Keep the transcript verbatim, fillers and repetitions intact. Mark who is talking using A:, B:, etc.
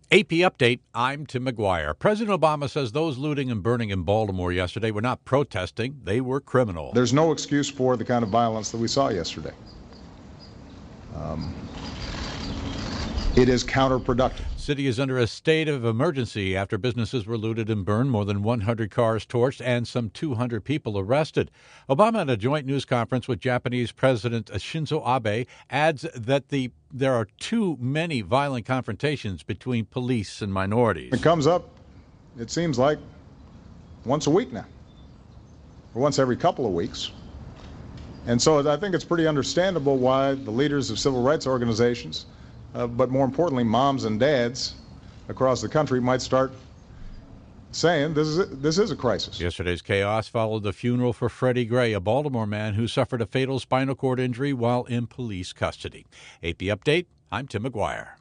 A: A P Update, I'm Tim McGuire. President Obama says those looting and burning in Baltimore yesterday were not protesting, they were criminal.
B: There's no excuse for the kind of violence that we saw yesterday. Um, it is counterproductive.
A: City is under a state of emergency after businesses were looted and burned, more than one hundred cars torched, and some two hundred people arrested. Obama, at a joint news conference with Japanese President Shinzo Abe, adds that the there are too many violent confrontations between police and minorities.
B: It comes up, it seems like, once a week now, or once every couple of weeks. And so I think it's pretty understandable why the leaders of civil rights organizations, Uh, but more importantly, moms and dads across the country might start saying this is a, this is a crisis.
A: Yesterday's chaos followed the funeral for Freddie Gray, a Baltimore man who suffered a fatal spinal cord injury while in police custody. A P Update, I'm Tim McGuire.